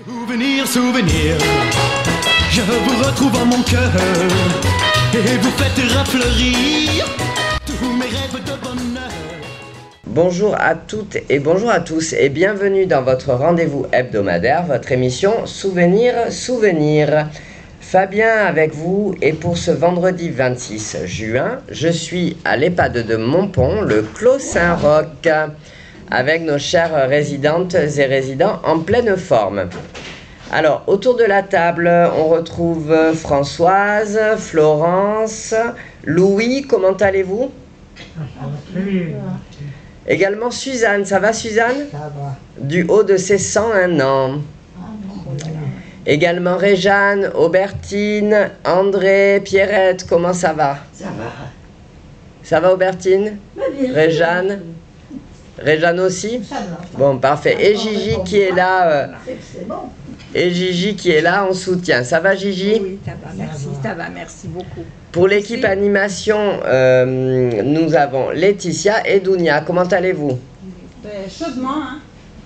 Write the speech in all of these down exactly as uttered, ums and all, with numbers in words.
Souvenir, souvenir, je vous retrouve en mon cœur et vous faites rafleurir tous mes rêves de bonheur. Bonjour à toutes et bonjour à tous et bienvenue dans votre rendez-vous hebdomadaire, votre émission Souvenir, Souvenir. Fabien avec vous et pour ce vendredi vingt-six juin, je suis à l'EHPAD de Montpont, le Clos Saint-Roch, avec nos chères résidentes et résidents en pleine forme. Alors, autour de la table, on retrouve Françoise, Florence, Louis, comment allez-vous? Également Suzanne, ça va Suzanne? Ça va. Du haut de ses cent un ans. Également Réjeanne, Aubertine, André, Pierrette, comment ça va? Ça va. Ça va Aubertine? Réjeanne? Réjeanne aussi? Ça va. Bon, parfait. Et Gigi qui est là, euh, C'est bon. et Gigi qui est là en soutien. Ça va Gigi? Oui, ça va, merci, ça va, merci beaucoup. Pour l'équipe animation, euh, nous avons Laetitia et Dounia. Comment allez-vous? Ben, chaudement, hein.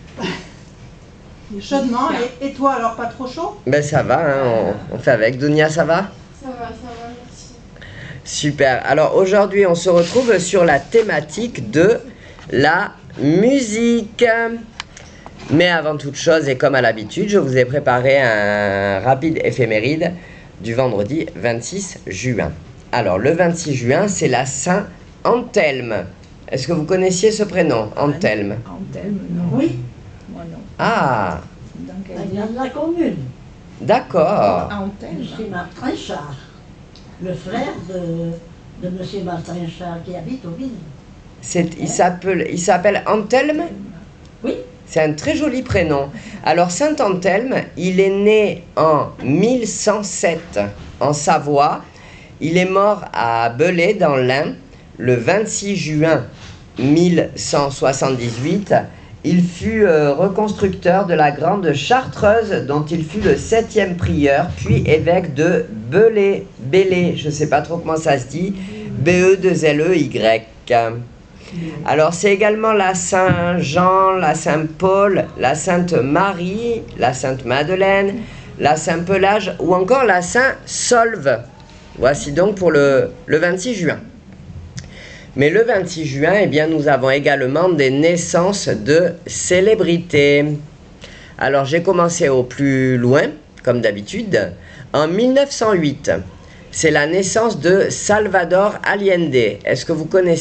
Chaudement, et, et toi alors, pas trop chaud? Ben ça va, hein, on, on fait avec. Dounia, ça va? Ça va, ça va, merci. Super. Alors aujourd'hui, on se retrouve sur la thématique de la musique. Mais avant toute chose, et comme à l'habitude, je vous ai préparé un rapide éphéméride du vendredi vingt-six juin. Alors, le vingt-six juin, c'est la Saint-Anthelme. Est-ce que vous connaissiez ce prénom, Anthelme? Anthelme, non. Oui, Moi non. Ah, Dans quel il y a de la commune. d'accord. Anthelme. Monsieur Martin Char, le frère de, de Monsieur Martin Char qui habite au Ville. C'est- Il s'appelle il s'appelle Anthelme? Oui, C'est un très joli prénom. Alors, Saint-Anthelme, il est né en mille cent sept en Savoie. Il est mort à Belay dans l'Ain le vingt-six juin mille cent soixante-dix-huit. Il fut euh, reconstructeur de la Grande Chartreuse dont il fut le septième prieur, puis évêque de Belay. Belay, je ne sais pas trop comment ça se dit. B E deux L E Y. Alors, c'est également la Saint-Jean, la Saint-Paul, la Sainte-Marie, la Sainte-Madeleine, la Saint-Pelage ou encore la Saint-Solve. Voici donc pour le, le vingt-six juin. Mais le vingt-six juin, eh bien, nous avons également des naissances de célébrités. Alors, j'ai commencé au plus loin, comme d'habitude, en mille neuf cent huit. C'est la naissance de Salvador Allende. Est-ce que vous connaissez ?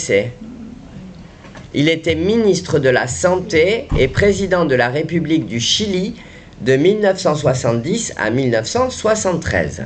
Il était ministre de la Santé et président de la République du Chili de mille neuf cent soixante-dix à mille neuf cent soixante-treize.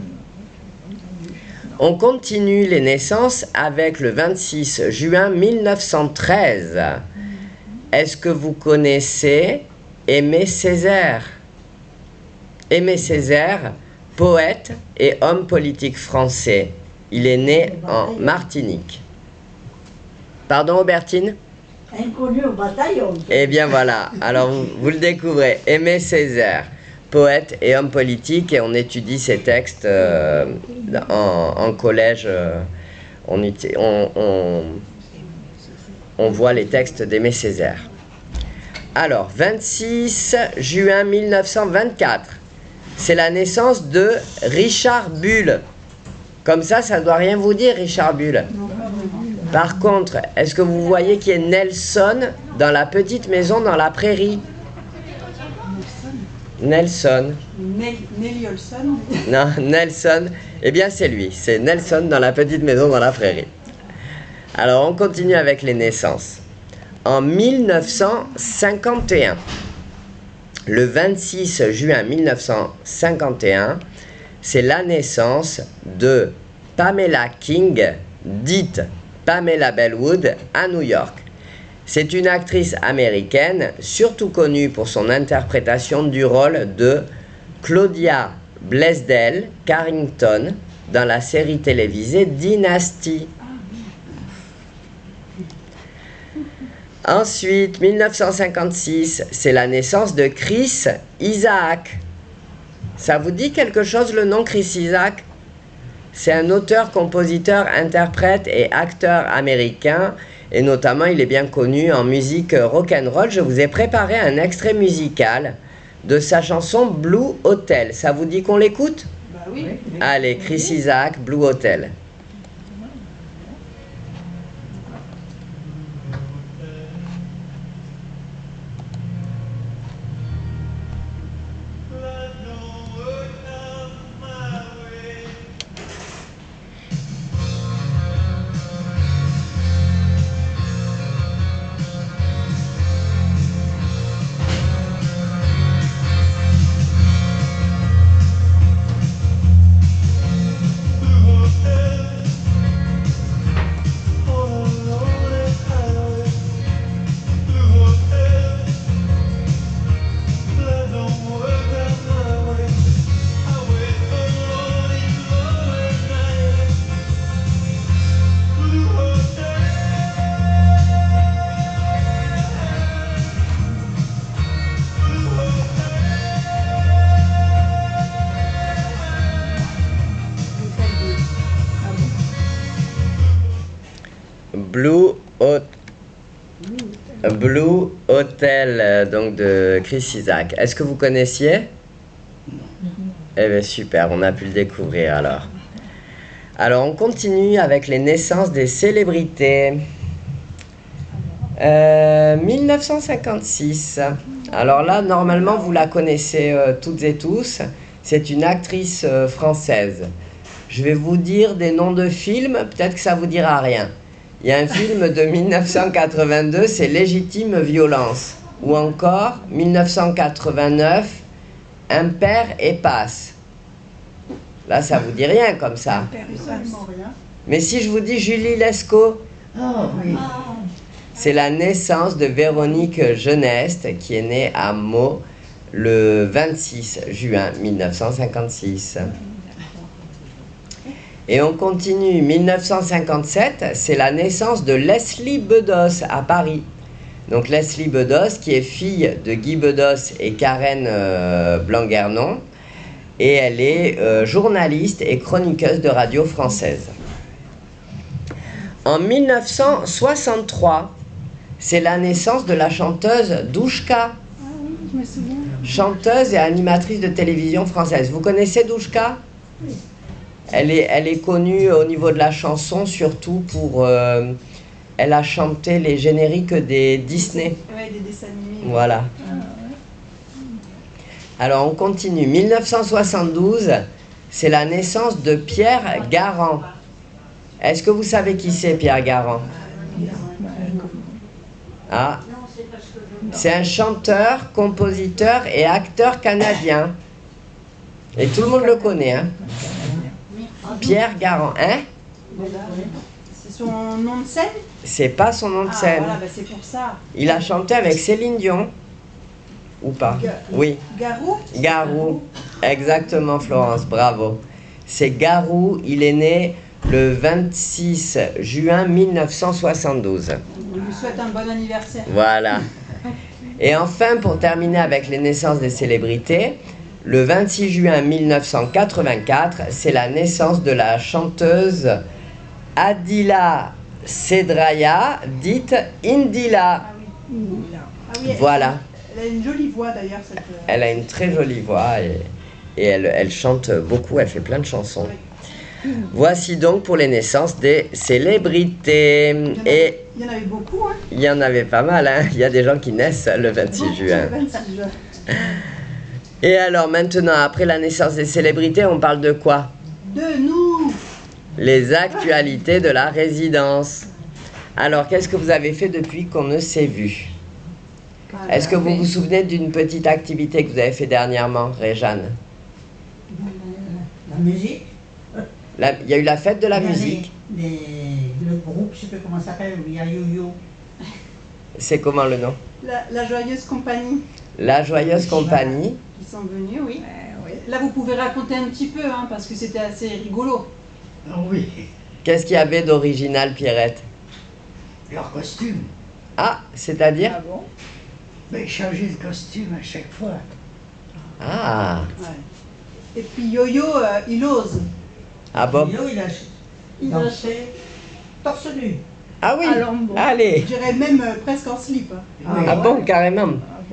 On continue les naissances avec le vingt-six juin mille neuf cent treize. Est-ce que vous connaissez Aimé Césaire? Aimé Césaire, poète et homme politique français. Il est né en Martinique. Pardon, Aubertine? inconnu au bataillon. Eh bien voilà, alors vous, vous le découvrez, Aimé Césaire, poète et homme politique, et on étudie ses textes euh, en, en collège, euh, on, uti- on, on, on voit les textes d'Aimé Césaire. Alors, vingt-six juin mille neuf cent vingt-quatre, c'est la naissance de Richard Bulle. Comme ça, ça ne doit rien vous dire, Richard Bulle. Par contre, est-ce que vous voyez qui est Nelson dans la petite maison dans la prairie? Nelson. Nelly Olson. Non, Nelson. Eh bien, c'est lui. C'est Nelson dans la petite maison dans la prairie. Alors, on continue avec les naissances. En mille neuf cent cinquante et un, le vingt-six juin mille neuf cent cinquante et un, c'est la naissance de Pamela King, dite Pamela Bellwood, à New York. C'est une actrice américaine, surtout connue pour son interprétation du rôle de Claudia Blaisdell Carrington dans la série télévisée Dynasty. Ensuite, mille neuf cent cinquante-six, c'est la naissance de Chris Isaak. Ça vous dit quelque chose le nom Chris Isaak? C'est un auteur, compositeur, interprète et acteur américain, et notamment il est bien connu en musique rock'n'roll. Je vous ai préparé un extrait musical de sa chanson Blue Hotel. Ça vous dit qu'on l'écoute? Bah oui. Allez, Chris Isaak, Blue Hotel. Blue, Hot... Blue Hotel, donc de Chris Isaak. Est-ce que vous connaissiez? Eh bien super, on a pu le découvrir alors. Alors on continue avec les naissances des célébrités. Euh, mille neuf cent cinquante-six. Alors là, normalement, vous la connaissez euh, toutes et tous. C'est une actrice euh, française. Je vais vous dire des noms de films, peut-être que ça vous dira rien. Il y a un film de mille neuf cent quatre-vingt-deux, c'est Légitime violence. Ou encore, mille neuf cent quatre-vingt-neuf, Un père et passe. Là, ça vous dit rien comme ça. Absolument rien. Mais si je vous dis Julie Lescaut, Oh oui. c'est la naissance de Véronique Geneste, qui est née à Meaux le vingt-six juin mille neuf cent cinquante-six. Et on continue, mille neuf cent cinquante-sept, c'est la naissance de Leslie Bedos à Paris. Donc Leslie Bedos, qui est fille de Guy Bedos et Karen euh, Blanc-Guernon, et elle est euh, journaliste et chroniqueuse de radio française. En mille neuf cent soixante-trois, c'est la naissance de la chanteuse Douchka, Ah oui, je me souviens. chanteuse et animatrice de télévision française. Vous connaissez Douchka? Elle est, elle est connue au niveau de la chanson, surtout pour... Euh, elle a chanté les génériques des Disney. Ouais, des dessins animés. Voilà. Alors, on continue. mille neuf cent soixante-douze, c'est la naissance de Pierre Garand. Est-ce que vous savez qui c'est, Pierre Garand? Ah, c'est un chanteur, compositeur et acteur canadien. Et tout le monde le connaît, hein? Pierre Garand, hein? C'est son nom de scène? C'est pas son nom de Ah, scène. voilà, bah, c'est pour ça. Il a chanté avec Céline Dion. Ou pas? Oui. Garou? Garou. Exactement, Florence, bravo. C'est Garou, il est né le vingt-six juin mille neuf cent soixante-douze. On lui souhaite un bon anniversaire. Voilà. Et enfin, pour terminer avec les naissances des célébrités, le vingt-six juin mille neuf cent quatre-vingt-quatre, c'est la naissance de la chanteuse Adila Sedraya, dite Indila. Ah oui, elle, Voilà. elle a une jolie voix d'ailleurs, cette. Elle a une très jolie voix et, et elle, elle chante beaucoup, elle fait plein de chansons. Voici donc pour les naissances des célébrités. Il y en Et avait, il y en avait beaucoup, hein? il y en avait pas mal, hein. Il y a des gens qui naissent le vingt-six Beaucoup, juin. le vingt-six juin. Et alors maintenant, après la naissance des célébrités, on parle de quoi? De nous! Les actualités de la résidence. Alors, qu'est-ce que vous avez fait depuis qu'on ne s'est vu? Est-ce que vous vous souvenez d'une petite activité que vous avez fait dernièrement, Réjeanne? La musique. La- Il y a eu la fête de la Il y a musique. les- les- le groupe, je sais pas comment ça s'appelle, où il y a Yo-Yo. C'est comment le nom? La, la joyeuse compagnie La Joyeuse Compagnie. qui sont venus, oui. Euh, oui. Là, vous pouvez raconter un petit peu, hein, parce que c'était assez rigolo. Ah oui. Qu'est-ce qu'il y avait d'original, Pierrette? Leur costume. Ah, c'est-à-dire? Ah bon? Mais changer de costume à chaque fois. Ah, Ouais. Et puis Yo-Yo, euh, il ose. ah bon? Yo, il a Il a- dansé torse nu. Ah oui, Alors, bon. Je allez. dirais même euh, presque en slip. hein. Ah, Ah ouais. bon, carrément. Ah bon?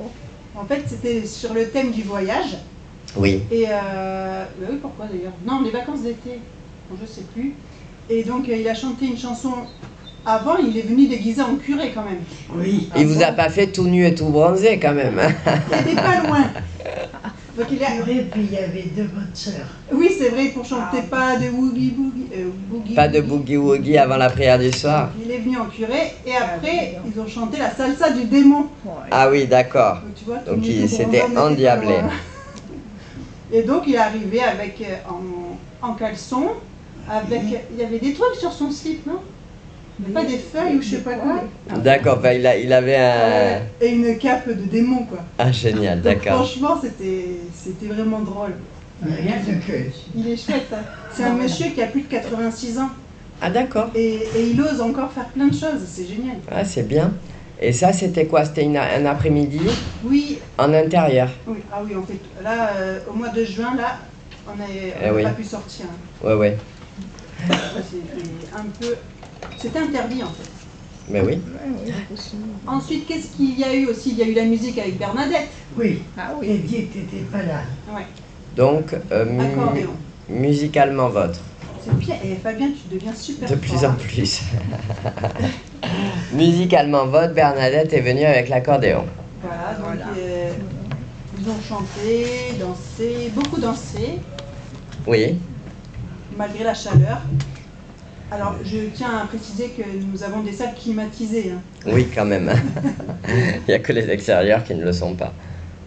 En fait, c'était sur le thème du voyage. Oui. Et euh, bah oui, pourquoi d'ailleurs? Non, les vacances d'été. Bon, je sais plus. Et donc, euh, il a chanté une chanson. Avant, il est venu déguisé en curé quand même. Oui. Il vous a pas fait tout nu et tout bronzé quand même. Hein. C'était pas loin. Donc il a... Curé, puis il y avait deux bonnes sœurs. Oui, c'est vrai, pour chanter pas de woogie boogie. euh, boogie Pas de boogie. boogie woogie avant la prière du soir. Il est venu en curé et après, ils ont chanté la salsa du démon. Ouais. Ah oui, d'accord. Donc, tu vois, tout Donc nu, il tout s'était bronzé, on était pas endiablé. loin. Et donc il est arrivé avec euh, en, en caleçon, avec il y avait des trucs sur son slip, non? Il y avait pas des feuilles ou je sais pas quoi. D'accord, enfin, il, a- il avait un... Et une cape de démon quoi. Ah génial, Donc, d'accord. franchement, c'était c'était vraiment drôle. Rien de que. Il est chouette. Hein. C'est un monsieur qui a plus de quatre-vingt-six ans Ah d'accord. et, et il ose encore faire plein de choses. C'est génial. Ah c'est bien. Et ça c'était quoi? C'était une- un après-midi Oui, en intérieur? oui. Ah oui, en fait, là, euh, au mois de juin, là, on n'a Eh oui. pas pu sortir. Hein. Ouais, ouais. Ça, C'était un peu... C'était interdit en fait. Mais oui. Ouais, oui, possible. Ensuite, qu'est-ce qu'il y a eu aussi? Il y a eu la musique avec Bernadette. Oui. Ah Et oui. dit que t'étais pas là. Ouais. Donc, euh, mu- Accordéon. musicalement votre. C'est bien. Et Fabien, tu deviens super De fort, plus en hein. plus. Musicalement votre, Bernadette est venue avec l'accordéon. Voilà, donc Voilà. euh, ils ont chanté, dansé, beaucoup dansé, Oui. malgré la chaleur. Alors, je tiens à préciser que nous avons des salles climatisées. Hein. Oui, quand même. Il n'y a que les extérieurs qui ne le sont pas.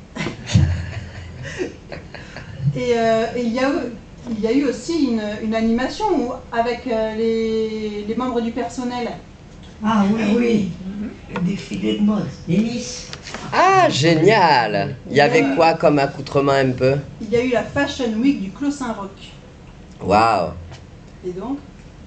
Et, euh, et il, y a eu, il y a eu aussi une, une animation où, avec euh, les, les membres du personnel. Ah oui, oui. Le défilé de mode. Les Miss. Ah, génial! Il y avait quoi comme accoutrement un peu? Il y a eu la Fashion Week du Clos Saint-Roch. Waouh! Et donc,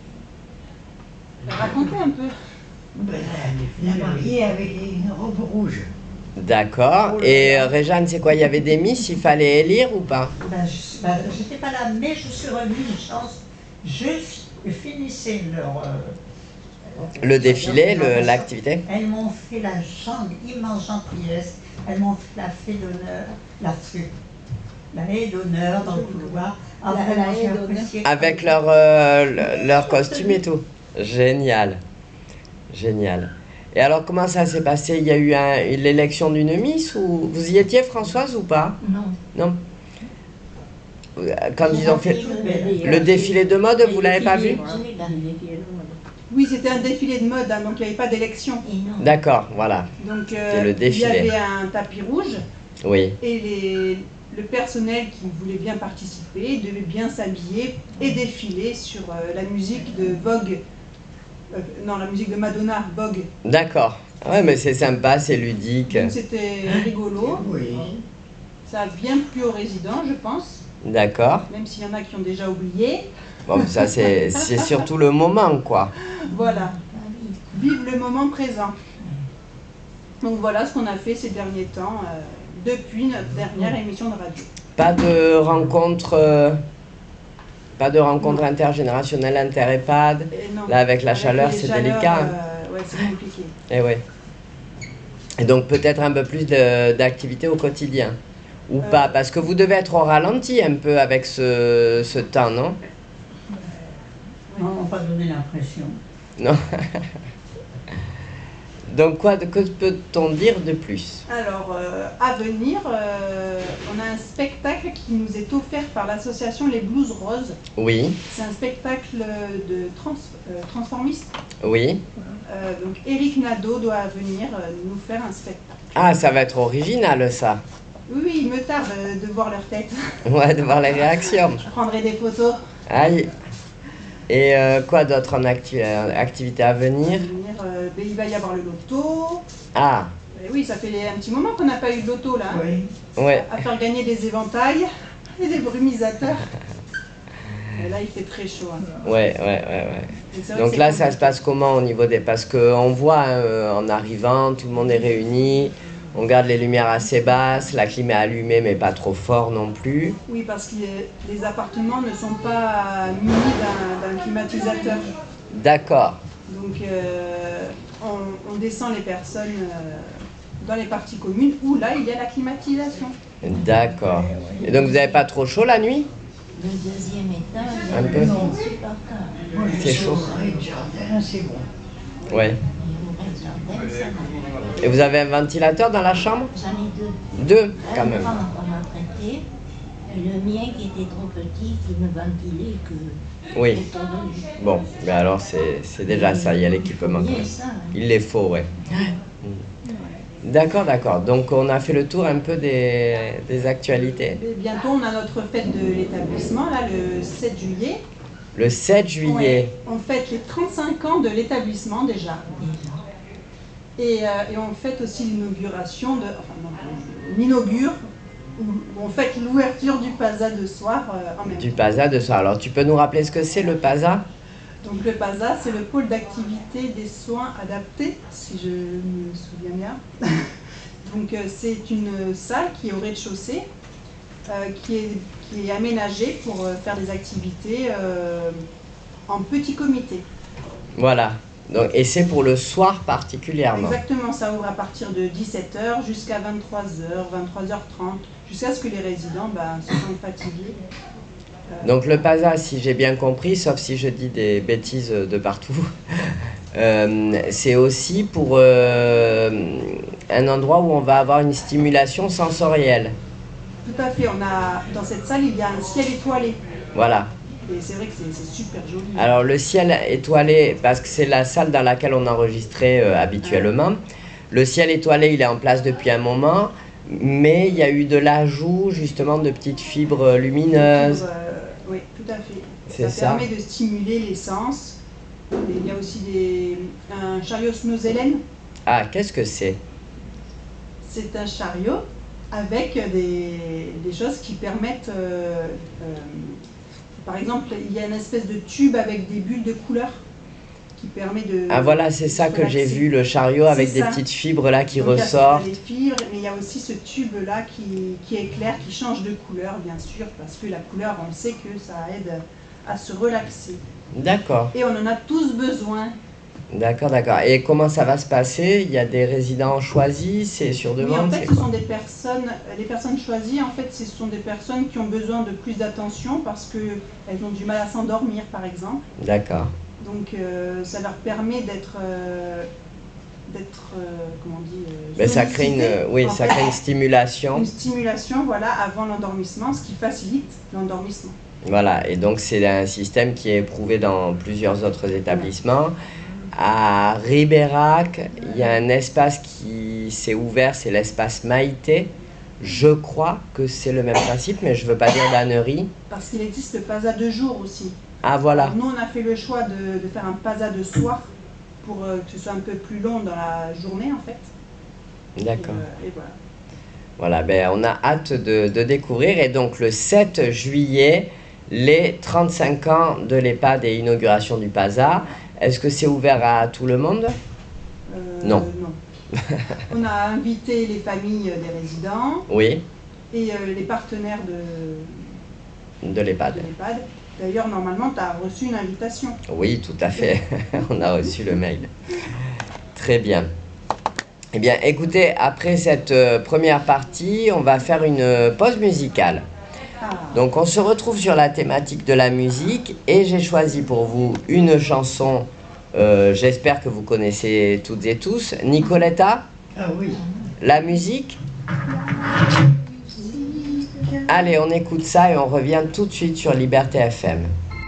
racontez un peu. Ben, la mariée avec une robe rouge. D'accord. Et euh, Réjeanne, c'est quoi? Il y avait des miss, il fallait élire ou pas? Ben, je ben, j'étais pas là, mais je suis revenue une chance. Je finissais leur. euh, Le défilé, leur- le- l'activité? Elles m'ont fait la gen- immense gentillesse. Elles m'ont fait la fée d'honneur là-dessus. La haie d'honneur dans le couloir. Ah, La- vraiment, la j'ai haie d'honneur. apprécié. Avec leur, euh, le- leur costume et tout. Génial. Génial. Et alors, comment ça s'est passé? Il y a eu un- l'élection d'une miss ou... Vous y étiez, Françoise, ou pas? Non. Non? Quand ils ont fait Le le défilé de mode, vous l'avez pas vu? Oui, c'était un défilé de mode, hein, donc il n'y avait pas d'élection. D'accord, voilà. Donc euh, C'est le il y défilé. avait un tapis rouge Oui. et les, le personnel qui voulait bien participer devait bien s'habiller et défiler sur euh, la musique de Vogue. Euh, non, la musique de Madonna, Vogue. D'accord. Ouais, mais c'est sympa, c'est ludique. Donc c'était rigolo. Oui. Ça a bien plu aux résidents, je pense, D'accord. même s'il y en a qui ont déjà oublié. Bon, ça, c'est c'est surtout le moment, quoi. Voilà. Vive le moment présent. Donc voilà ce qu'on a fait ces derniers temps, euh, depuis notre dernière émission de radio. Pas de rencontre... euh, Pas de rencontre intergénérationnelle inter-EHPAD. Et non, Là, avec la chaleur, les c'est chaleurs, délicat. euh, ouais, c'est compliqué. Et oui. Et donc peut-être un peu plus de- d'activité au quotidien. Ou Euh. pas, parce que vous devez être au ralenti un peu avec ce, ce temps, non? Non, on m'a pas donné l'impression. Non. Donc quoi, de- que peut-on dire de plus? Alors, euh, à venir, euh, on a un spectacle qui nous est offert par l'association Les Blues Roses. Oui, C'est un spectacle de trans, euh, transformiste. oui. Euh, donc, Eric Nadeau doit venir euh, nous faire un spectacle. Ah, ça va être original, ça. Oui, oui, il me tarde euh, de voir leur tête. Ouais, de voir les réactions. Je prendrai des photos. Aïe. Et euh, quoi d'autre en acti- euh, activité à À venir? venir, euh, ben, il va y avoir le loto. Ah, Et oui, ça fait un petit moment qu'on n'a pas eu de loto là. hein. Oui. ouais. À faire gagner des éventails et des brumisateurs. Et là, il fait très chaud. hein. Ouais, ouais, ouais, ouais. Et c'est vrai Donc que là, c'est ça se passe comment au niveau des... Parce qu'on voit hein, euh, en arrivant, tout le monde est réuni, on garde les lumières assez basses, la clim est allumée mais pas trop fort non plus. Oui, parce que les appartements ne sont pas munis d'un- d'un climatisateur. D'accord, Donc, euh, on, on descend les personnes euh, dans les parties communes où là, il y a la climatisation. D'accord. Et donc vous n'avez pas trop chaud la nuit? Le deuxième étage, Un peu. c'est insupportable. C'est chaud. Le jardin, c'est bon. Ouais. Et au rez jardin, ça va. Et vous avez un ventilateur dans la chambre? J'en ai deux. Deux, quand Un même. grand qu'on a prêté, et le mien qui était trop petit, qui ne ventilait que Oui. que autour de lui. Bon, mais alors c'est c'est déjà ça, il y a l'équipement. Il y a ça, hein. Il les faut, ouais. D'accord, d'accord. Donc on a fait le tour un peu des, des actualités. Et bientôt, on a notre fête de l'établissement, là, le sept juillet. Le sept juillet. Ouais, on fête les trente-cinq ans de l'établissement déjà. Et, euh, et on fête aussi l'inauguration de... Enfin non, on inaugure, ou on fête l'ouverture du PASA de soir euh, en même Du temps. PASA de soir. Alors tu peux nous rappeler ce que c'est le PASA? Donc le PASA, c'est le pôle d'activité des soins adaptés, si je me souviens bien. Donc euh, c'est une salle qui est au rez-de-chaussée, euh, qui, est, qui est aménagée pour euh, faire des activités euh, en petit comité. Voilà. Donc, et c'est pour le soir particulièrement. Exactement, ça ouvre à partir de dix-sept heures jusqu'à vingt-trois heures, vingt-trois heures trente, jusqu'à ce que les résidents ben, se sentent fatigués. Euh, Donc le PASA, si j'ai bien compris, sauf si je dis des bêtises de partout, euh, c'est aussi pour euh, un endroit où on va avoir une stimulation sensorielle. Tout à fait, on a, dans cette salle, il y a un ciel étoilé. Voilà. Et c'est vrai que c'est c'est super joli. Alors le ciel étoilé, parce que c'est la salle dans laquelle on enregistrait euh, habituellement. Le ciel étoilé, il est en place depuis un moment, mais il y a eu de l'ajout justement de petites fibres lumineuses. Pour, euh, oui, tout à fait. C'est Ça ça. permet de stimuler les sens. Et il y a aussi des, un chariot snozelen. Ah, qu'est-ce que c'est? C'est un chariot avec des, des choses qui permettent... euh, euh, par exemple, il y a une espèce de tube avec des bulles de couleur qui permet de... Ah voilà, c'est ça de que j'ai relaxer. vu, le chariot avec C'est des ça. petites fibres là qui Donc, il y a- ressortent. Il y a des fibres, mais il y a aussi ce tube-là qui, qui éclaire, qui change de couleur, bien sûr, parce que la couleur, on sait que ça aide à se relaxer. D'accord, Et on en a tous besoin. d'accord, d'accord. Et comment ça va se passer? Il y a des résidents choisis, c'est sur Oui, en demande, fait, c'est ce quoi? sont des personnes, les personnes choisies, en fait, ce sont des personnes qui ont besoin de plus d'attention parce qu'elles ont du mal à s'endormir, par exemple. D'accord. Donc, euh, ça leur permet d'être, euh, d'être, euh, comment on dit, euh, Ben, ça crée une, sollicitées, oui, en ça fait, crée une stimulation. une stimulation, voilà, avant l'endormissement, ce qui facilite l'endormissement. Voilà, et donc c'est un système qui est éprouvé dans plusieurs autres établissements. À Ribérac, il y a un espace qui s'est ouvert, c'est l'espace Maïté. Je crois que c'est le même principe, mais je ne veux pas dire d'ânerie. Parce qu'il existe le PASA de jour aussi. Ah voilà, Alors, nous, on a fait le choix de, de faire un PASA de soir pour euh, que ce soit un peu plus long dans la journée, en fait. d'accord. Et, euh, et voilà. Voilà, ben, on a hâte de, de découvrir. Et donc le sept juillet, les trente-cinq ans de l'EHPAD et inauguration du PASA. Est-ce que c'est ouvert à tout le monde? Euh, Non. non. On a invité les familles des résidents Oui, et euh, les partenaires de, de l'EHPAD. de l'EHPAD. D'ailleurs, normalement, tu as reçu une invitation. Oui, tout à fait. On a reçu le mail. Très bien. Eh bien, écoutez, après cette euh, première partie, on va faire une euh, pause musicale. Ah, Donc, on se retrouve sur la thématique de la musique et j'ai choisi pour vous une chanson, euh, j'espère que vous connaissez toutes et tous. Nicoletta, Ah oui. la musique? Allez, on écoute ça et on revient tout de suite sur Liberté F M.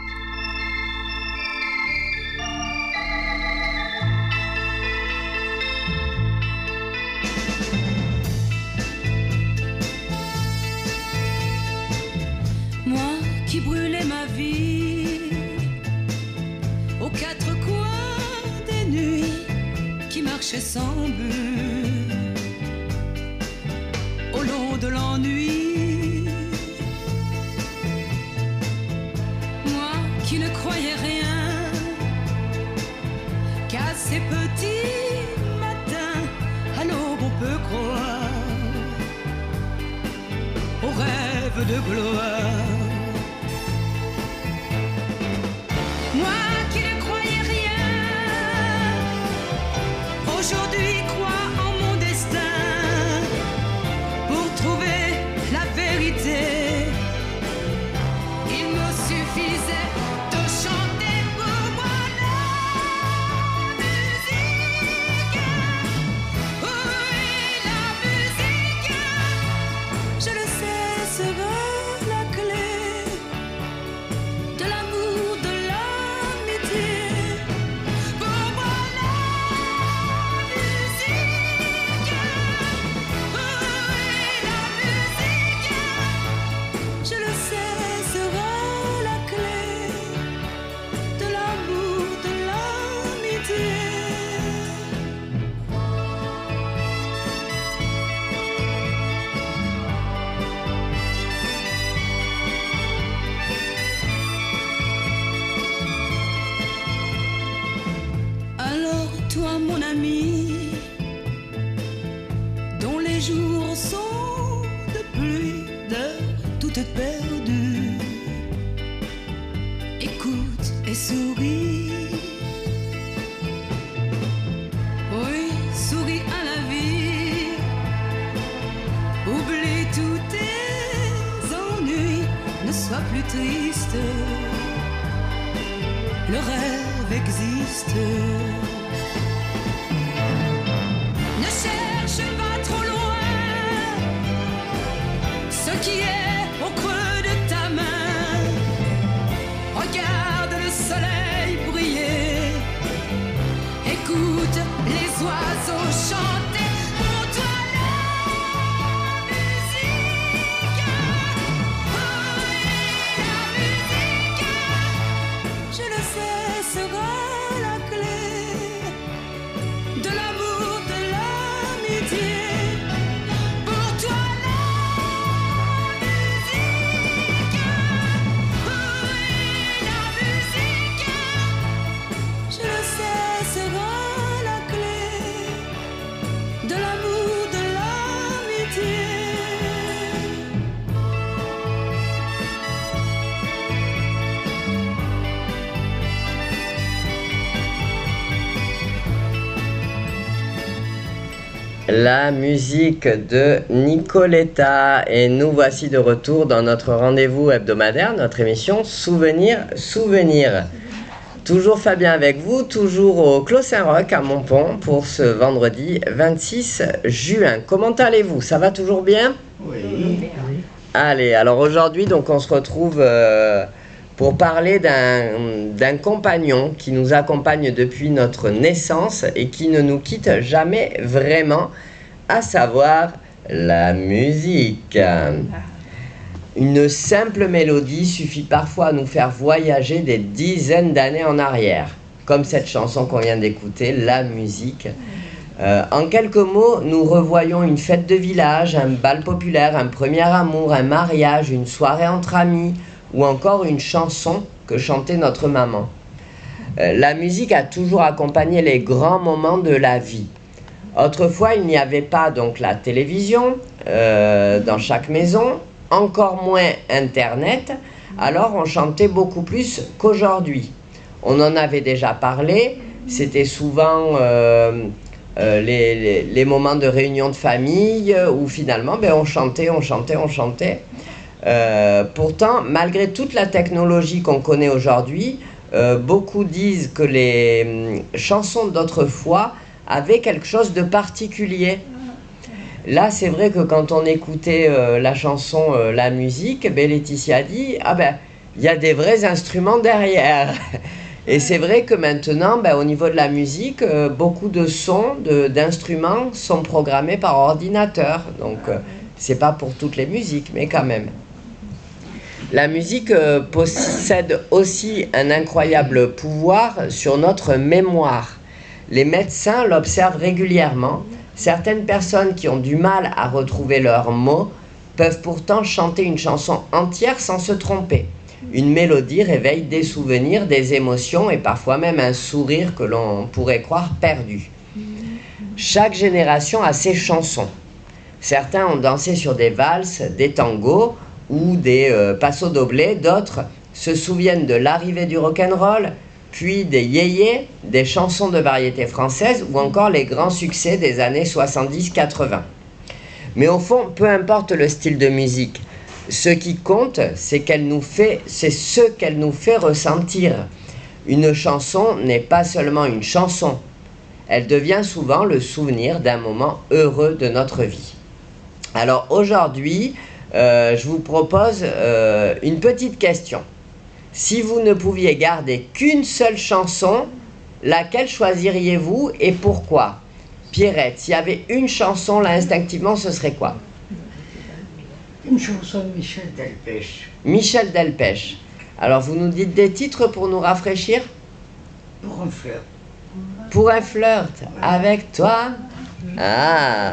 Moi qui brûlais ma vie aux quatre coins des nuits, qui marchais sans but au long de l'ennui. Moi qui ne croyais rien qu'à ces petits matins, à l'aube on peut croire aux rêves de gloire. Moi qui ne croyais rien, aujourd'hui crois en mon destin. ami dont les jours sont de pluie, d'heures toutes perdues. Écoute et souris. Oui, souris à la vie. Oublie tous tes ennuis, ne sois plus triste. Le rêve existe. Ne cherche pas trop loin ce qui est au creux de ta main. Regarde le soleil briller. Écoute les oiseaux chanter. Pour toi la musique. Oui, la musique. Je le sais, sera la clé de l'amour, de l'amitié. Pour toi la musique. Oui, la musique. Je le sais, sera la clé de l'amour, de l'amitié. La musique de Nicoletta, et nous voici de retour dans notre rendez-vous hebdomadaire, notre émission Souvenir, Souvenir. Toujours Fabien avec vous, toujours au Clos Saint-Roch à Montpont pour ce vendredi vingt-six juin. Comment allez-vous? Ça va toujours bien? Oui. Allez, alors aujourd'hui, donc on se retrouve euh, pour parler d'un d'un compagnon qui nous accompagne depuis notre naissance et qui ne nous quitte jamais vraiment, à savoir la musique. Une simple mélodie suffit parfois à nous faire voyager des dizaines d'années en arrière, comme cette chanson qu'on vient d'écouter, La musique. Euh, en quelques mots, nous revoyons une fête de village, un bal populaire, un premier amour, un mariage, une soirée entre amis, ou encore une chanson que chantait notre maman. Euh, la musique a toujours accompagné les grands moments de la vie. Autrefois, il n'y avait pas donc la télévision euh, dans chaque maison, encore moins Internet, alors on chantait beaucoup plus qu'aujourd'hui. On en avait déjà parlé, c'était souvent euh, euh, les, les, les moments de réunion de famille où finalement ben, on chantait, on chantait, on chantait. Euh, pourtant, malgré toute la technologie qu'on connaît aujourd'hui, euh, beaucoup disent que les hum, chansons d'autrefois avaient quelque chose de particulier. Là, c'est vrai que quand on écoutait euh, la chanson, euh, la musique, ben, Laetitia a dit « Ah ben, il y a des vrais instruments derrière ». Et c'est vrai que maintenant, ben, au niveau de la musique, euh, beaucoup de sons, de, d'instruments sont programmés par ordinateur. Donc, euh, c'est pas pour toutes les musiques, mais quand même. La musique euh, possède aussi un incroyable pouvoir sur notre mémoire. Les médecins l'observent régulièrement. Certaines personnes qui ont du mal à retrouver leurs mots peuvent pourtant chanter une chanson entière sans se tromper. Une mélodie réveille des souvenirs, des émotions et parfois même un sourire que l'on pourrait croire perdu. Chaque génération a ses chansons. Certains ont dansé sur des valses, des tangos ou des euh, passo doblés. D'autres se souviennent de l'arrivée du rock'n'roll, puis des yéyés, des chansons de variété française ou encore les grands succès des années soixante-dix quatre-vingts. Mais au fond, peu importe le style de musique, ce qui compte, c'est qu'elle nous fait, c'est ce qu'elle nous fait ressentir. Une chanson n'est pas seulement une chanson, elle devient souvent le souvenir d'un moment heureux de notre vie. Alors aujourd'hui, euh, je vous propose euh, une petite question. Si vous ne pouviez garder qu'une seule chanson, laquelle choisiriez-vous et pourquoi? Pierrette, s'il y avait une chanson, là, instinctivement, ce serait quoi? Une chanson de Michel Delpech. Michel Delpech. Alors, vous nous dites des titres pour nous rafraîchir? Pour un flirt. Pour un flirt, avec toi? Ah,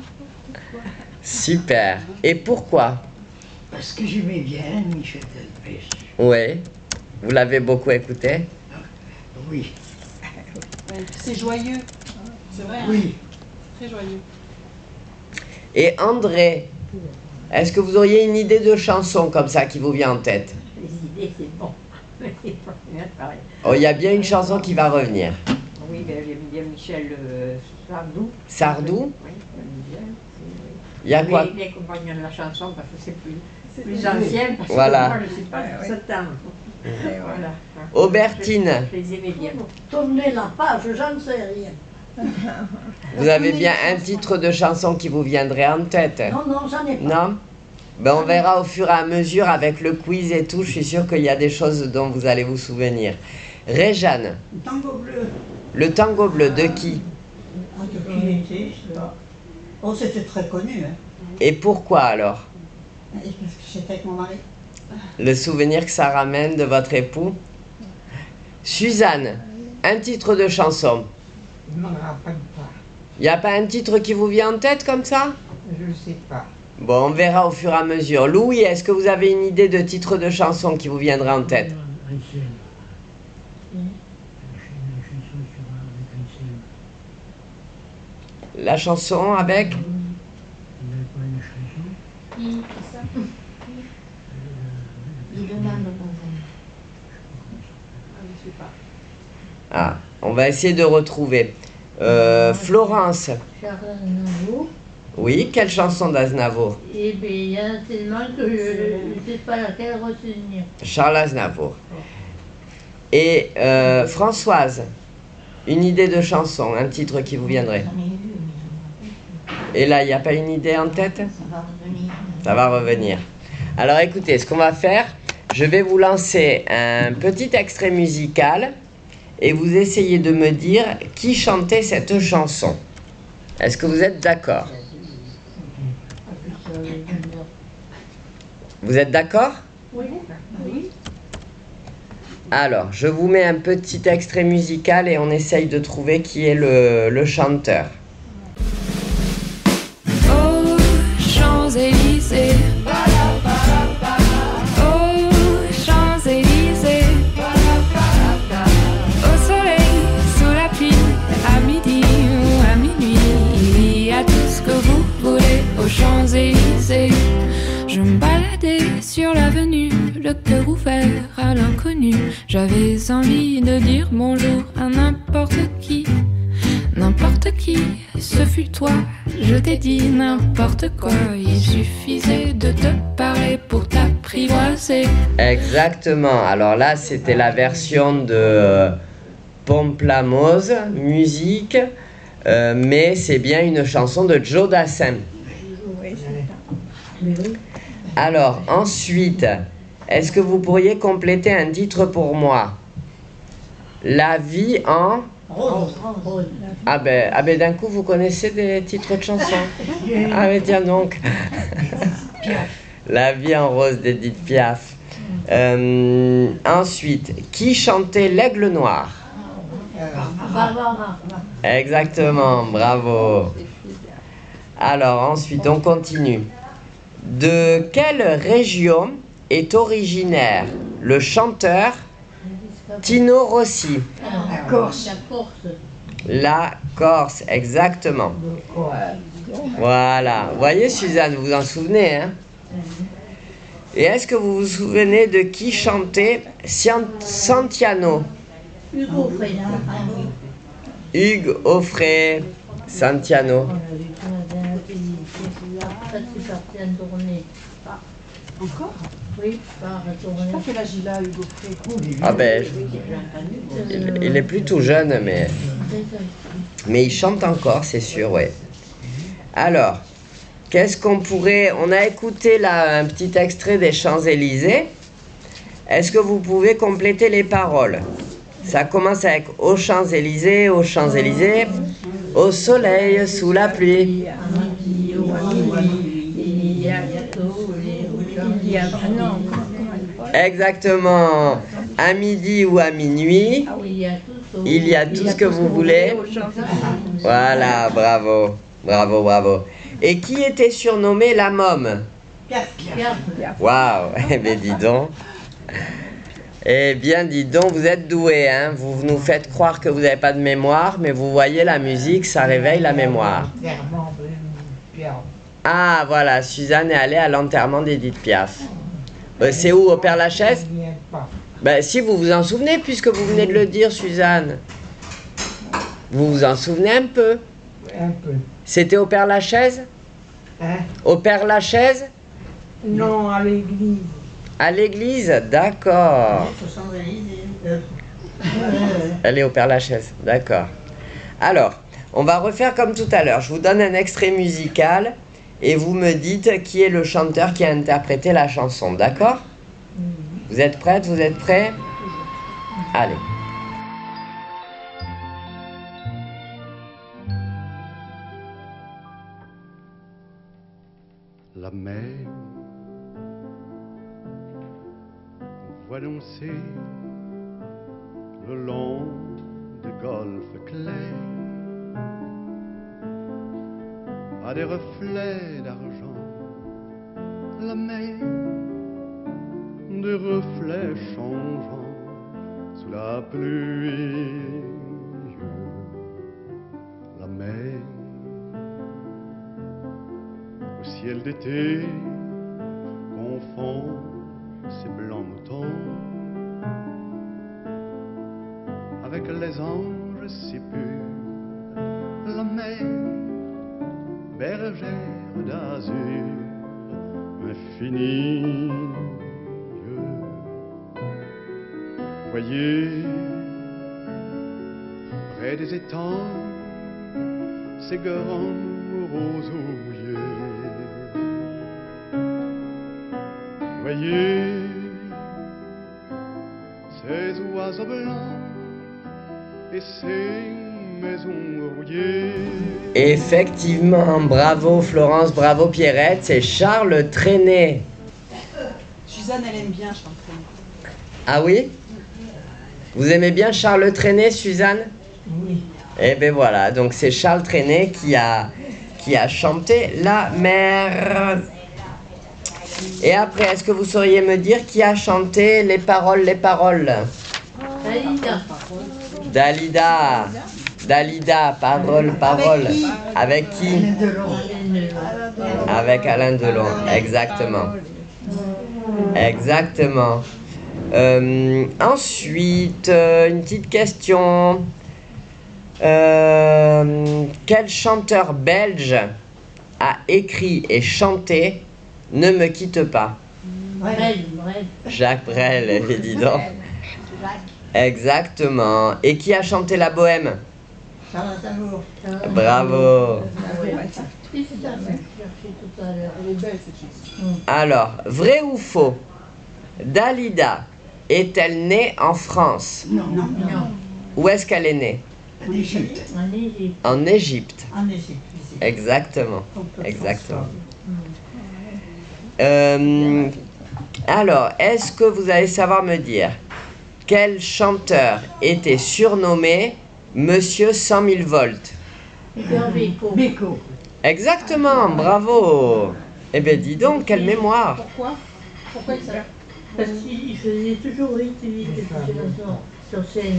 super. Et pourquoi? Parce que j'aimais bien Michel Delpech. Oui. Vous l'avez beaucoup écouté? Oui. C'est joyeux. C'est vrai, hein, Oui. très joyeux. Et André, est-ce que vous auriez une idée de chanson comme ça qui vous vient en tête? Les idées, c'est bon. Pareil. Oh, il y a bien une chanson qui va revenir. Oui, ben, j'aime bien Michel euh, Sardou. Sardou? Oui, j'aime bien. Il y a quoi? Les, les compagnons de la chanson, parce que c'est plus, plus ancien, parce Voilà. que moi je ne sais pas Ouais, ce temps. Voilà. Aubertine, Je, je les aimais bien. Tournez la page, j'en sais rien. vous avez bien un titre de chanson qui vous viendrait en tête? Non, non, j'en ai pas. Non? Ben, on verra au fur et à mesure avec le quiz et tout. Je suis sûre qu'il y a des choses dont vous allez vous souvenir. Réjeanne, Le tango bleu. le tango bleu de qui? Ah, de qui il était, je sais pas. Oh, c'était très connu, hein. Et pourquoi alors? Et parce que j'étais avec mon mari. Le souvenir que ça ramène de votre époux? Suzanne, un titre de chanson. Je ne m'en rappelle pas. Il n'y a pas un titre qui vous vient en tête comme ça? Je ne sais pas. Bon, on verra au fur et à mesure. Louis, est-ce que vous avez une idée de titre de chanson qui vous viendra en tête? La chanson avec? Ah, on va essayer de retrouver. Euh, Florence. Charles Aznavour. Oui, quelle chanson d'Aznavour? Eh bien, il y en a tellement que je ne sais pas laquelle retenir. Charles Aznavour. Et euh, Françoise, une idée de chanson, un titre qui vous viendrait? Et là, il n'y a pas une idée en tête? Ça va revenir. Alors écoutez, ce qu'on va faire, je vais vous lancer un petit extrait musical et vous essayez de me dire qui chantait cette chanson. Est-ce que vous êtes d'accord? Vous êtes d'accord? Oui, oui. Alors, je vous mets un petit extrait musical et on essaye de trouver qui est le, le chanteur. Oh, Champs-Élysées. Oh, Champs-Élysées. Au soleil, sous la pluie, à midi ou à minuit, il y a tout ce que vous voulez aux Champs-Élysées. Je me baladais sur l'avenue, le cœur ouvert à l'inconnu. J'avais envie de dire bonjour à n'importe qui. N'importe qui, ce fut toi. Je t'ai dit n'importe quoi. Il suffisait de te parler pour t'apprivoiser. Exactement. Alors là, c'était la version de euh, Pomplamoose, musique. Euh, mais c'est bien une chanson de Joe Dassin. Oui, Alors, ensuite, est-ce que vous pourriez compléter un titre pour moi? La vie en... Rose, rose. Ah ben, ah ben d'un coup, vous connaissez des titres de chansons? Ah mais tiens donc. La vie en rose d'Edith Piaf. Euh, ensuite, qui chantait l'aigle noir? Barbara. Exactement, bravo. Alors, ensuite, on continue. De quelle région est originaire le chanteur Tino Rossi? La Corse. La Corse. La Corse, exactement. Voilà. Vous voyez, Suzanne, vous vous en souvenez, hein? Et est-ce que vous vous souvenez de qui chantait Sian- Santiano? Hugo Frey. Hugues Offray, Santiano. C'est parti en tournée. Encore? Oui, par Je sais tournée. pas quel âge il a, Hugo Frey. Ah ben, il, il est plutôt jeune, mais, mais il chante encore, c'est sûr, ouais. Alors, qu'est-ce qu'on pourrait... On a écouté là un petit extrait des Champs-Élysées. Est-ce que vous pouvez compléter les paroles? Ça commence avec « Aux Champs-Élysées, aux Champs-Élysées, au soleil, sous la pluie ». il y a... Ah non, comment, comment elle parle? Exactement. À midi ou à minuit, Ah oui, il y a tout. il y a tout ce que vous voulez. Voilà, bravo, bravo, bravo. Et qui était surnommé la môme? Piaf, Piaf. Waouh, eh bien dis donc. Eh bien, dis donc, vous êtes doué, hein. Vous nous faites croire que vous n'avez pas de mémoire, mais vous voyez, la musique, ça réveille la mémoire. Ah, voilà, Suzanne est allée à l'enterrement d'Edith Piaf. Euh, c'est où, au Père-Lachaise? Ben, si vous vous en souvenez, puisque vous venez de le dire, Suzanne. Vous vous en souvenez un peu? Un peu. C'était au Père-Lachaise? Hein? Au Père-Lachaise? Non, à l'église. À l'église, d'accord. Elle est au Père-Lachaise, d'accord. Alors, on va refaire comme tout à l'heure. Je vous donne un extrait musical et vous me dites qui est le chanteur qui a interprété la chanson, d'accord? Vous êtes prêtes? Vous êtes prêts? Allez. La mer voit danser le long des golfes clairs à des reflets d'argent. La mer, des reflets changeants sous la pluie. La mer au ciel d'été confond ces blancs moutons avec les anges si purs. La mer, bergère d'azur infinie. Voyez, près des étangs, ces grands roseaux. Voyez ces oiseaux blancs et ces maisons rouillées. Effectivement, bravo Florence, bravo Pierrette, c'est Charles Trenet. Suzanne, elle aime bien Charles Trenet. Ah oui? Vous aimez bien Charles Trenet, Suzanne? Oui. Eh bien voilà, donc c'est Charles Trenet qui a, qui a chanté La mer. Et après, est-ce que vous sauriez me dire qui a chanté Les paroles, les paroles? Dalida. Dalida. Dalida, parole, parole. Avec qui? Avec Alain Delon, exactement. Exactement. Euh, ensuite, euh, une petite question. Euh, quel chanteur belge a écrit et chanté Ne me quitte pas? Brel, Brel. Jacques Brel, eh, dis donc. Exactement. Et qui a chanté La Bohème? Charles Aznavour. Bravo. C'est ça, je cherchais tout à l'heure. Elle est belle cette chanson. Alors, vrai ou faux? Dalida est-elle née en France? Non, non, non. Où est-ce qu'elle est née? En Égypte. En Égypte. En Égypte. En Égypte, ici. Exactement. Exactement. Euh, alors, est-ce que vous allez savoir me dire quel chanteur était surnommé Monsieur cent mille volts? Hubert Bécaud. Bécaud. Exactement, bravo. Eh bien, dis donc, quelle mémoire. Pourquoi? Pourquoi ça? Parce qu'il faisait toujours vite, vite, vite sur scène.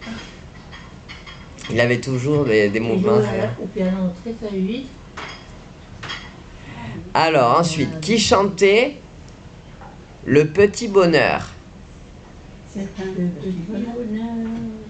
Il avait toujours des, des mouvements. Il jouait au piano très très vite. Alors, ensuite, qui chantait Le Petit Bonheur? C'est un Le petit bonheur.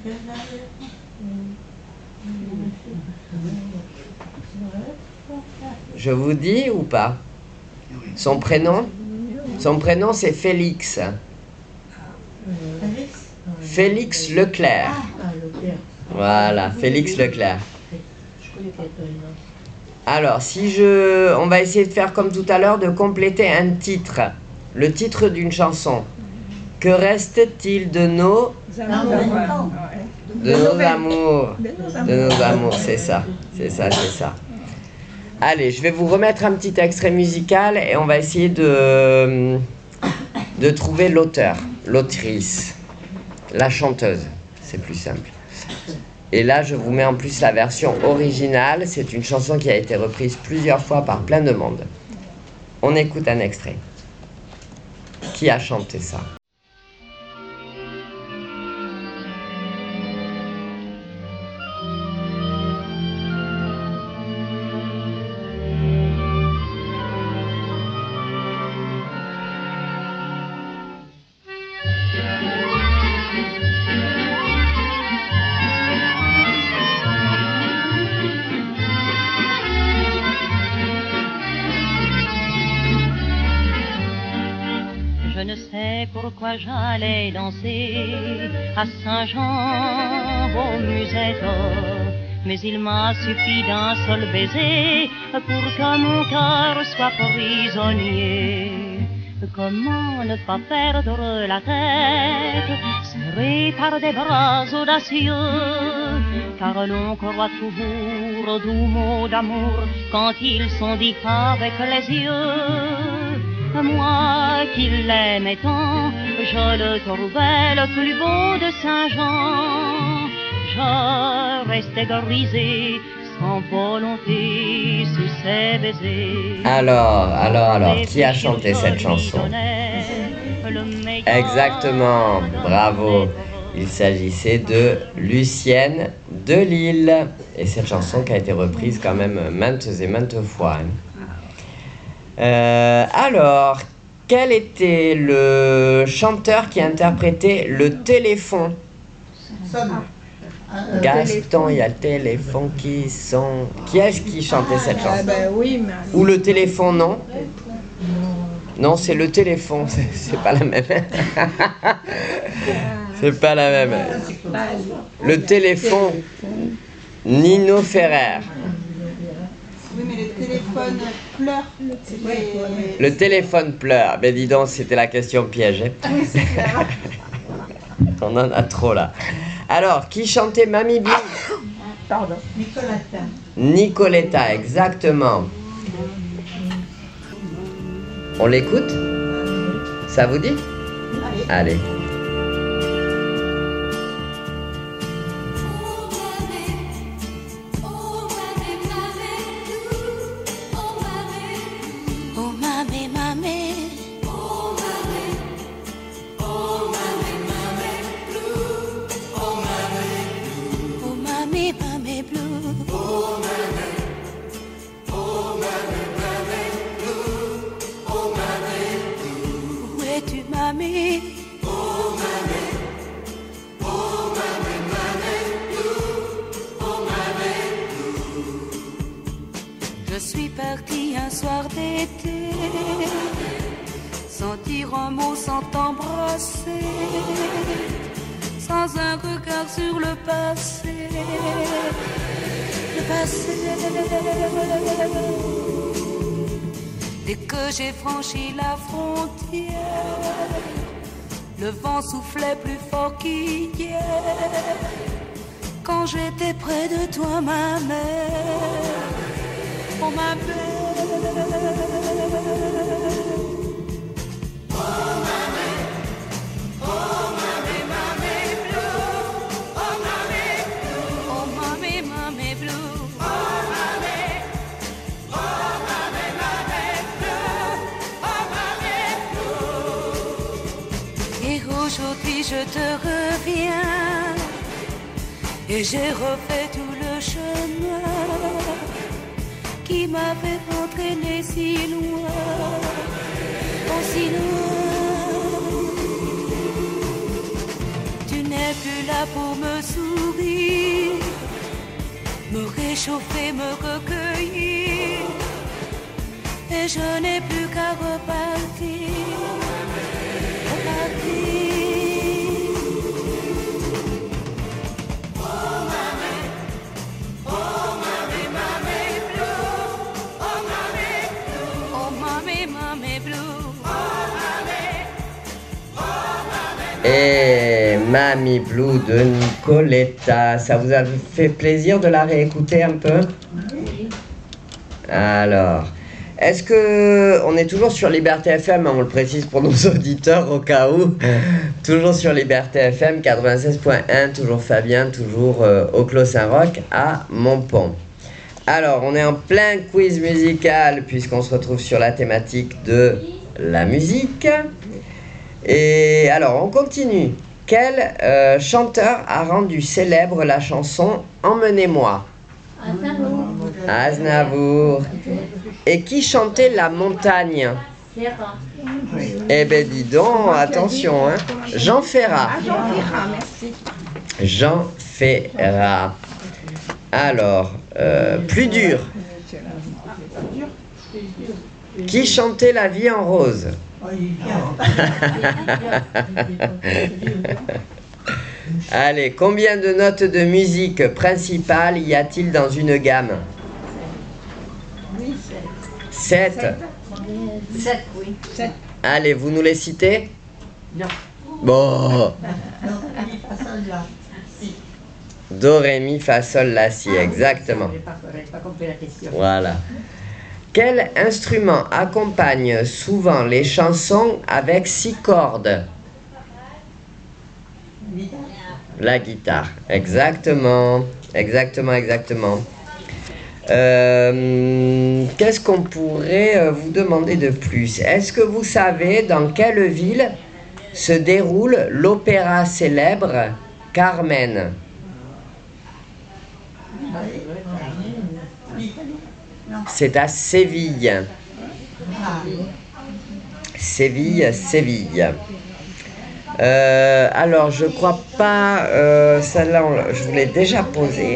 Je vous dis ou pas? Son prénom? Son prénom, c'est Félix. Félix. Félix Leclerc. Ah, Leclerc. Voilà, Félix Leclerc. Je connais quelqu'un, non? Alors, si je... On va essayer de faire comme tout à l'heure, de compléter un titre. Le titre d'une chanson. Que reste-t-il de nos... Amours. De nos amours. De nos amours, c'est ça. C'est ça, c'est ça. Allez, je vais vous remettre un petit extrait musical et on va essayer de, de trouver l'auteur, l'autrice, la chanteuse. C'est plus simple. Et là, je vous mets en plus la version originale. C'est une chanson qui a été reprise plusieurs fois par plein de monde. On écoute un extrait. Qui a chanté ça? Je ne sais pourquoi j'allais danser à Saint-Jean au musette, mais il m'a suffi d'un seul baiser pour que mon cœur soit prisonnier. Comment ne pas perdre la tête, serré par des bras audacieux, car l'on croit toujours aux doux mots d'amour quand ils sont dits avec les yeux. Moi qui l'aimais tant, je le trouvais le plus beau de Saint-Jean. Je restais grisé, sans volonté, sous ses baisers. Alors, alors, alors, qui a chanté cette chanson? Exactement, bravo. Il s'agissait de Lucienne de Lille. Et cette chanson qui a été reprise quand même maintes et maintes fois. Hein. Euh, alors, quel était le chanteur qui interprétait le téléphone? Gaston, il y a le téléphone qui sonne. Qui est-ce qui chantait cette chanson? Ah ben oui, mais... Ou le téléphone, non? Non, c'est le téléphone, c'est pas la même. C'est pas la même. Le téléphone, Nino Ferrer. Oui, mais le téléphone pleure. Le téléphone pleure. Ben dis donc, c'était la question piège. Hein. Oui, c'est clair. On en a trop là. Alors, qui chantait Mamie Blue? Pardon. Nicoletta. Nicoletta, exactement. On l'écoute? Ça vous dit? Allez. Je suis partie un soir d'été, sans dire un mot, sans t'embrasser, sans un regard sur le passé, le passé. Dès que j'ai franchi la frontière, le vent soufflait plus fort qu'hier. Quand j'étais près de toi, ma mère, oh ma mère, oh ma mère, oh ma mère, ma mère blue, oh ma mère blue, oh ma mère, ma mère blue, oh ma mère, oh ma mère, ma mère blue, oh ma mère blue. Et aujourd'hui je te reviens, et j'ai refait tout le chemin qui m'avait entraîné si loin, oh si loin. Tu n'es plus là pour me sourire, me réchauffer, me recueillir, et je n'ai plus qu'à repartir, repartir. Et Mamie Blue de Nicoletta, ça vous a fait plaisir de la réécouter un peu? Alors, est-ce que on est toujours sur Liberté F M, on le précise pour nos auditeurs au cas où, toujours sur Liberté F M quatre-vingt-seize point un, toujours Fabien, toujours euh, au Clos Saint-Roch à Montpont. Alors, on est en plein quiz musical puisqu'on se retrouve sur la thématique de la musique. Et alors, on continue. Quel euh, chanteur a rendu célèbre la chanson « Emmenez-moi » ? Aznavour. Et qui chantait La Montagne ? Eh ben dis donc, attention, hein. Jean Ferrat. Ah, Jean Ferrat, merci. Jean Ferrat. Alors, euh, plus dur. Qui chantait La vie en rose? Allez, combien de notes de musique principale y a-t-il dans une gamme? Oui, Sept. sept, oui. Sept. Allez, vous nous les citez? Non. Bon. Non, il passe là. Si. Do, ré, mi, fa, sol, la, si, exactement. Je n'ai pas, j'avais pas compris la question. Voilà. Quel instrument accompagne souvent les chansons avec six cordes? La guitare. Exactement. Exactement, exactement. Euh, qu'est-ce qu'on pourrait vous demander de plus? Est-ce que vous savez dans quelle ville se déroule l'opéra célèbre Carmen? C'est à Séville. Séville, Séville. Euh, alors, je crois pas... Euh, celle-là, on- je vous l'ai déjà posée.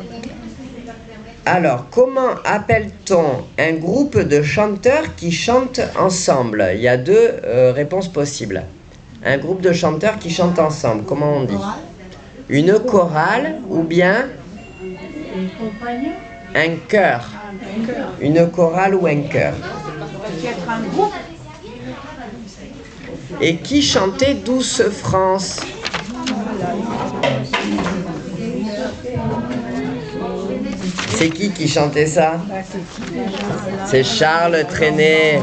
Alors, comment appelle-t-on un groupe de chanteurs qui chantent ensemble? Il y a deux euh, réponses possibles. Un groupe de chanteurs qui chantent ensemble, comment on dit? Une chorale ou bien un chœur? Une chorale ou un chœur? Peut être un groupe. Et qui chantait Douce France? C'est qui qui chantait ça? C'est Charles Trenet.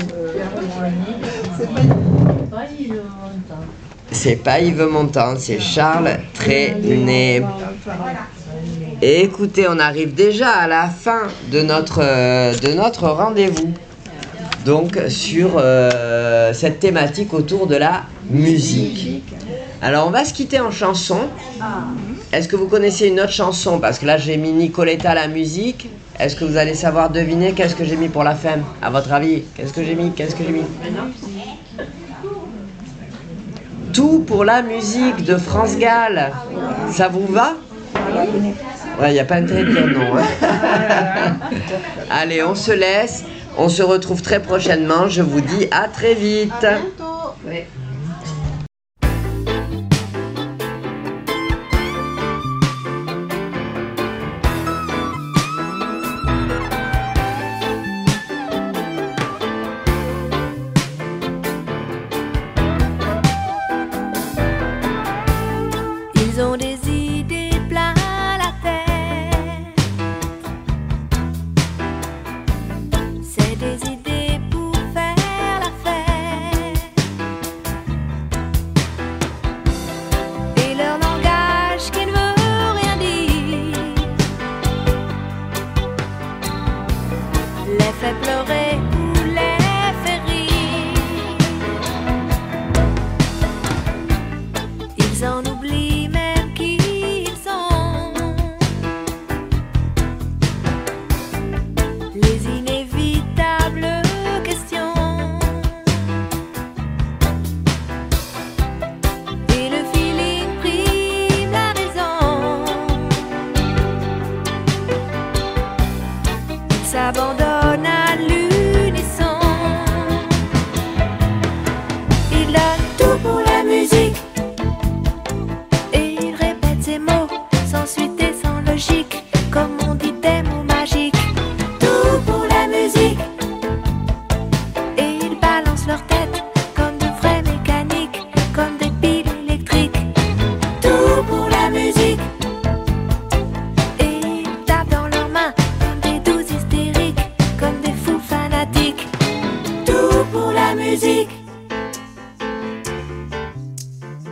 C'est pas Yves Montand, c'est Charles Trenet. Et écoutez, on arrive déjà à la fin de notre, euh, de notre rendez-vous. Donc sur euh, cette thématique autour de la musique. Alors on va se quitter en chanson. Est-ce que vous connaissez une autre chanson? Parce que là j'ai mis Nicoletta la musique. Est-ce que vous allez savoir deviner qu'est-ce que j'ai mis pour la fin? À votre avis, qu'est-ce que j'ai mis? Qu'est-ce que j'ai mis? Tout pour la musique de France Gall. Ça vous va? Ouais, il n'y a pas intérêt de dire non. Hein. Allez, on se laisse. On se retrouve très prochainement. Je vous dis à très vite. À bientôt. Oui. Ils ont des idées plein la tête. C'est des idées pour faire la fête. Et leur langage qui ne veut rien dire les fait pleurer ou les fait rire. Ils en oublient même qui ils sont. Les inévitables questions. Et le feeling prime la raison. Ils s'abandonnent à l'unisson. Ils donnent tout pour la musique. Et il répète ces mots sans suite et sans logique, comme on dit des mots magiques. Tout pour la musique. Et ils balancent leur tête comme de vrais mécaniques, comme des piles électriques. Tout pour la musique. Et ils tapent dans leurs mains comme des douces hystériques, comme des fous fanatiques. Tout pour la musique.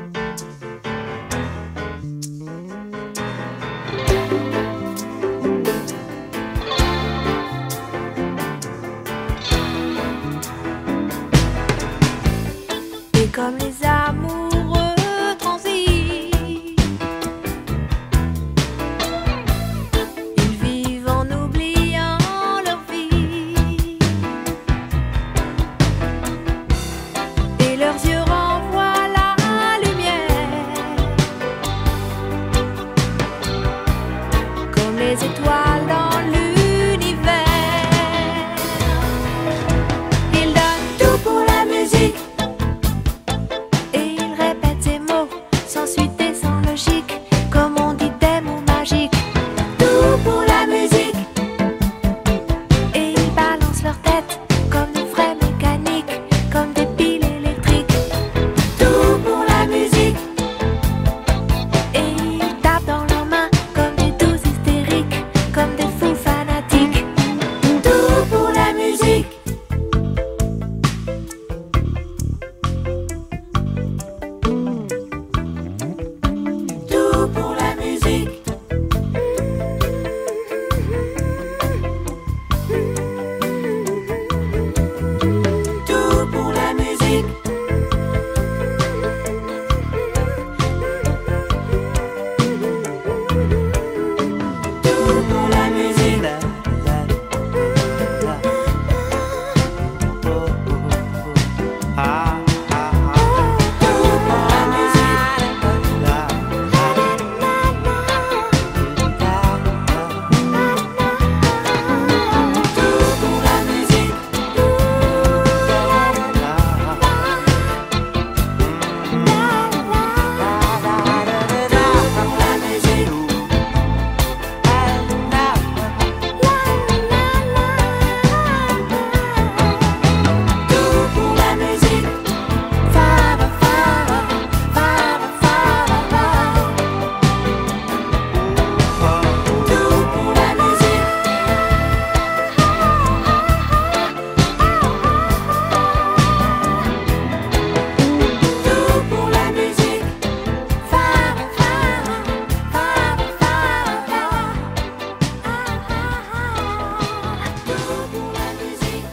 tout pour la musique.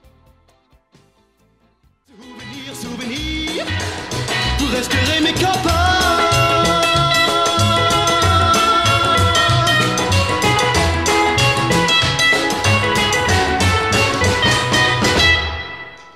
Souvenir, souvenir, vous resterez mes copains.